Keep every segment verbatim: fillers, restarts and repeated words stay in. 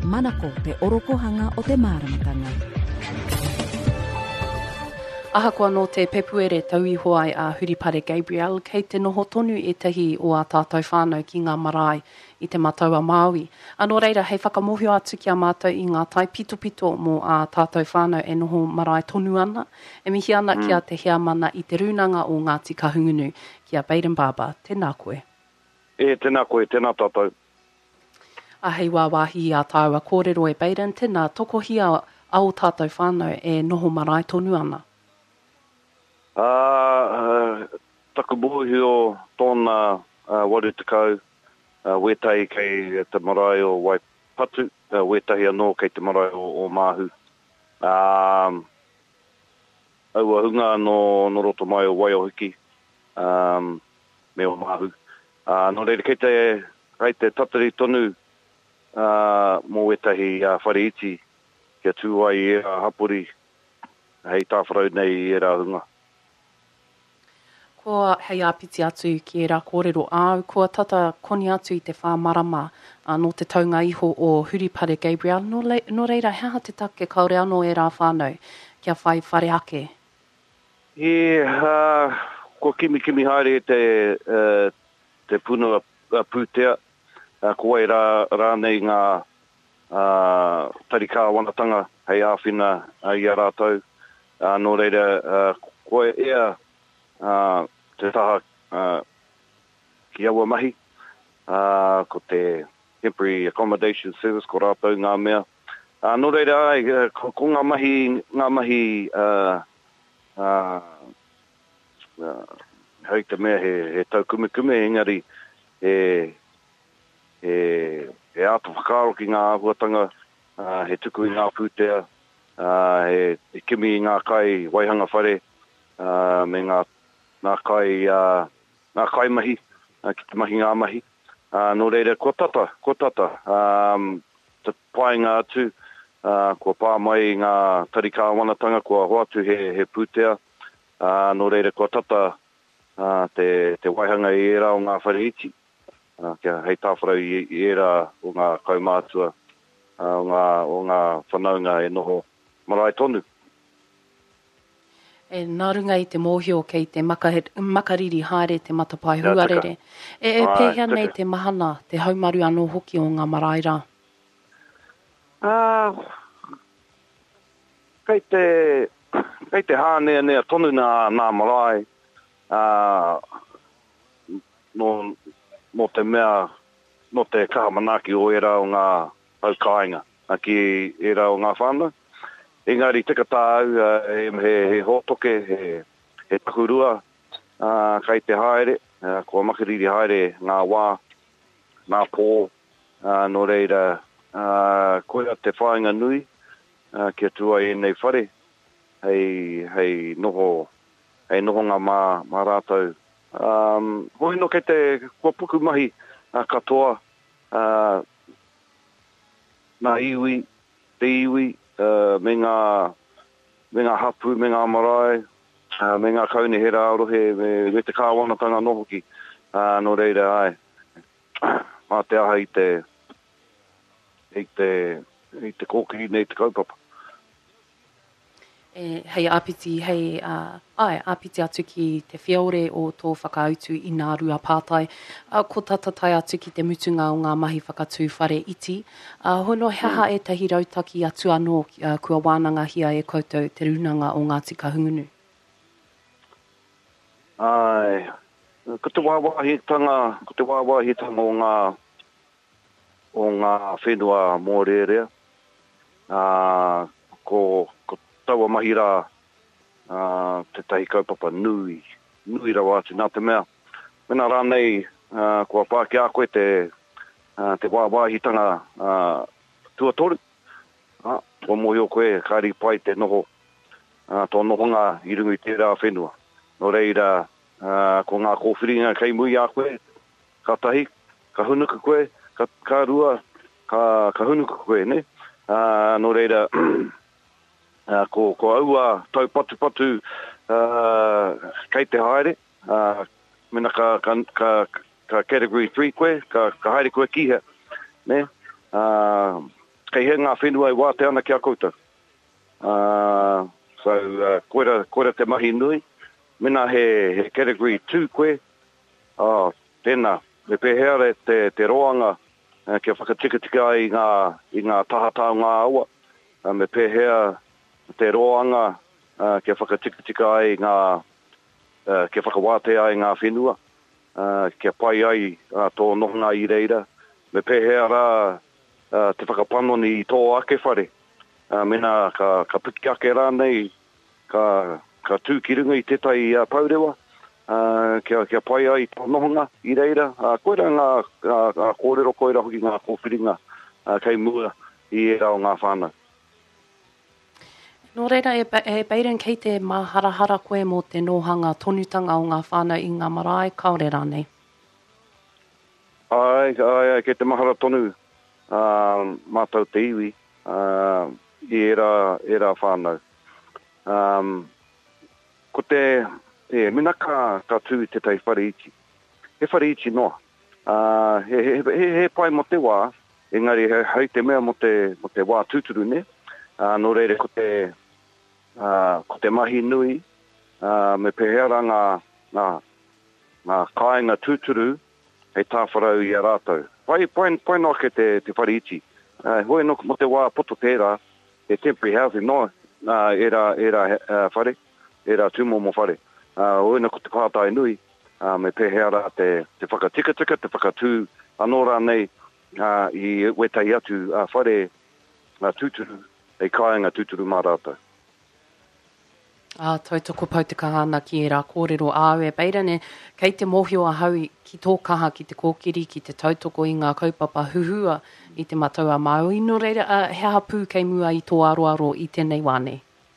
manako te orokohanga o te māramatanga. Ahakoa no te pepuere tauihoai a Huripare Gabriel kei te noho tonu e tahi o a tātou whānau ki ngā marae i te mataua Māui. Anō reira, hei whakamohio atu ki a mātou i ngā tai pito pito mō a tātou whānau e noho marae tonu ana. E mihi ana mm. kia te hea mana i te runanga o Ngāti Kahungunu ki a Baden Baba. Tēnā koe. E, tēnā koe, tēnā tātou. A hei wāwahi a tāua kōrero e Baden, tēnā tokohia au tātou whānau e noho marae tonu ana. Uh, uh, taku mohuhio tōna uh, waru tekau, uh, wetahi kei te marae o Waipatu, uh, wetahi anō kei te marae o, o Māhu. Um, aua hunga no, no roto mai o Waiohiki, um, me o Māhu. Uh, no reira, kei te, kei te tatari tonu uh, mō wetahi uh, whare iti, kia tūai i era hapuri, hei tāwharau nei i era hunga. Ko hei āpiti atu ki e rā kōrero āu, ko tata koni atu i te whāmarama uh, no te taunga iho o Huripare Gabriel. No, le, no reira, hea te take kaore anō e rā whānau kia whai whare ake? He, uh, ko kimi kimi haere te, uh, te puna uh, pūtea, uh, ko e rā, rānei ngā uh, tarika wanatanga hei āwhina uh, i a rātou. Uh, no reira, uh, ko e ea Uh, te taha uh, ki aua mahi, uh, ko te temporary accommodation service, ko rātou ngā mea. Uh, no reira ai, uh, ko, ko ngā mahi, ngā mahi uh, uh, uh, hei te mea he, he tau kume kume, engari he, he, he āta whakaro ki ngā ahuatanga, uh, he tuku i ngā pūtea, uh, he, he kimi i ngā kai waihanga whare, uh, me ngā nā kai, uh, nā kai mahi, uh, ki te mahi ngā mahi. Uh, no reira, ko tata, ko tata. Um, te painga atu, uh, ko pā mai ngā tarika wanatanga, ko hoatu he, he pūtea. Uh, no reira, ko tata uh, te, te waihanga i era o ngā whare iti. Uh, kia hei tāwharau i, i era o ngā kaumātua, uh, o ngā, o ngā whanaunga e noho marae tonu. E nā runga i te mōhio kei te makahir, makariri haere te matapai huarere. E, e pēhea nei te mahana, te haumaru anō hoki o ngā marae rā? Uh, kei te, kei te hānea nea tonu nā, nā marae, uh, no, no te mea, no te kahamanaki o era o ngā haukainga, ki era o ngā whānau. Engari tika tāu, uh, he, he hotoke, he, he takurua, uh, kai te haere, uh, kua makariri haere ngā wā, ngā pō, uh, no reira, uh, koea te whāinga nui, uh, kia tua e nei whare, hei, hei noho, hei noho ngā mā, mā rātou. Um, hoi no kei te kua puku mahi uh, katoa, uh, ngā iwi, te iwi, Uh, me ngā, me ngā hapu, me ngā marae, uh, me ngā kaune he rārohe, me, me te kāwanatanga nohoki, uh, no reira ai. Mā te aha i te, i te, i te kōkiri nei te kaupapa. E, hei āpiti, hei, uh, ai, āpiti atu ki te whiaore o tō whakautu i ngā rua pātai. Uh, ko tata tai atu ki te mutunga o ngā mahi whakatū whare iti. Uh, hono heha mm. e tahi rautaki atu anō uh, kua wānanga hia e koutou te runanga o Ngāti Kahungunu. Ai, ko te wāwāhitanga, ko te wāwāhitanga o ngā, o ngā whenua mōrerea. Uh, ko, ko taua mahi rā, uh, te tahi kaupapa nui, nui rau atu, nā te mea. Mena rānei, uh, kua pāki a koe te, uh, te wāwāhitanga uh, tuatoru. Uh, kua mohi o koe, kāri pai te noho, uh, tō nohonga i rungu i tērā whenua. No reira, uh, ko ngā kōwhiringa kei mui a koe, ka tahi, ka hunuka koe, ka, ka rua, ka, ka hunuka koe, ne? Uh, no reira, Uh, ko, ko aua tau patu patu uh, kei te haere, uh, mena ka, ka, ka, ka category three koe, ka, ka haere koe kiha, ne? Uh, kei he ngā whenua i wā te ana ki a koutou. Uh, so, uh, koera, koera te mahi nui. Mina he, he category two koe. Oh, tēnā, me pēhea re te, te roanga uh, kia whakatikatika i ngā, i ngā tahatau ngā aua. Uh, me pēhea te roanga uh, kia whakatikatika i ngā, uh, kia whakawātea i ngā whenua. Uh, kia pai ai uh, tō nohonga i reira. Me pēhea rā uh, te whakapanoni i tō ake whare. Uh, mena ka, ka piki ake rānei, ka, ka tūkirunga i tetai uh, paurewa. Uh, kia, kia pai ai tō nohonga i reira. Uh, koera ngā uh, kōrero koera hoki ngā kōwhiringa uh, kei mua i e rao ngā whānau. Nō reira, e, e Beiran kei te maharahara koe mō te nōhanga tonutanga o ngā whānau i ngā marae, kaore rānei? Ai, ai, ai, kei te mahara tonu uh, mātau te iwi uh, i era, era whānau. Um, ko te, e, mina ka, ka tū te tei whareichi. He whareichi noa. Uh, he, he, he, he pai mo te wā, engari he, hei te mea mo te, mo te wā tūturu ne. Uh, nō reire ko te, uh, ko te mahi nui, uh, me pehera ngā, ngā, ngā kāinga tūturu, hei tāwharau i a rātou. Pai, pai, pai noa ke te, te whareichi. Uh, hoi no mo te wā poto tērā, e temporary housing noa, uh, era, era uh, whare, era tūmomo whare. Uh, hoi no ko te kātai nui, uh, me pehera te, te whakatikatika, te whakatū anō rānei uh, i wetai atu uh, whare uh, tūturu, e kāinga tūturu mā rātou. Ah, toi toko pau te kahana ki e rā kōrero āwe. Beiran, kei te mōhio a hau ki tō kaha, ki te kōkiri, ki te tautoko i ngā kaupapa huhua i te matau a Māui. Nō reira, uh, he hapū kei mua i tō aroaro i tēnei wāne?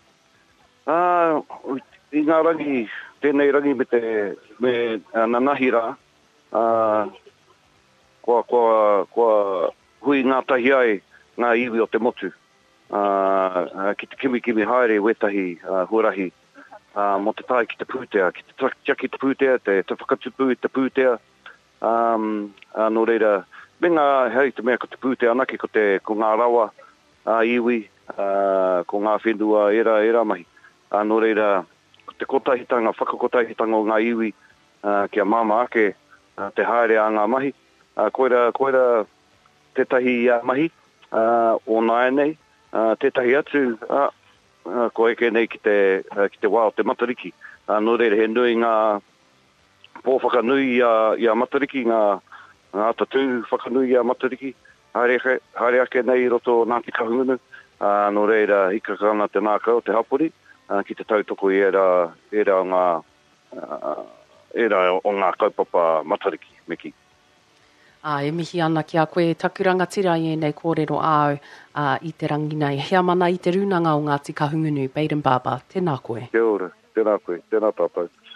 Uh, I ngā rangi, tēnei rangi me te me uh, nanahira, uh, kua, kua, kua hui ngā tahi ai ngā iwi o te motu. Uh, uh, ki te kimi kimi haere wetahi uh, huarahi uh, mo te tai ki te pūtea, ki te traktia ki te pūtea, te, te whakatupu i te pūtea. Um, uh, no reira, me ngā hei te mea ko te pūtea anaki ko te ko ngā rawa uh, iwi, uh, ko ngā whenua era, era mahi. Uh, no reira, ko te kotahitanga, whakakotahitanga o ngā iwi uh, kia mama ake uh, te haere a ngā mahi. Uh, koera, koera te tahi uh, mahi uh, o nāi nei. Uh, tētahi atu, uh, uh, ko eke nei ki te, uh, ki te wā o te matariki. Uh, nō reira he nui ngā pōwhaka nui i a, i a matariki, ngā, ngā tatū whakanui i a matariki. Haere, haere ake nei roto Ngāti Kahungunu. Uh, nō reira hika kana te nākau, te hapori, uh, ki te tautoko i era, era, o ngā, uh, era o ngā kaupapa matariki, meki. Ah, e mihi ana ki a koe takuranga tira i nei kōrero āu uh, i te rangi nei. Hea mana i te runanga o Ngāti Kahungunu, Beiran Baba. Tēnā koe. Kia ora, tēnā koe, tēnā tātou.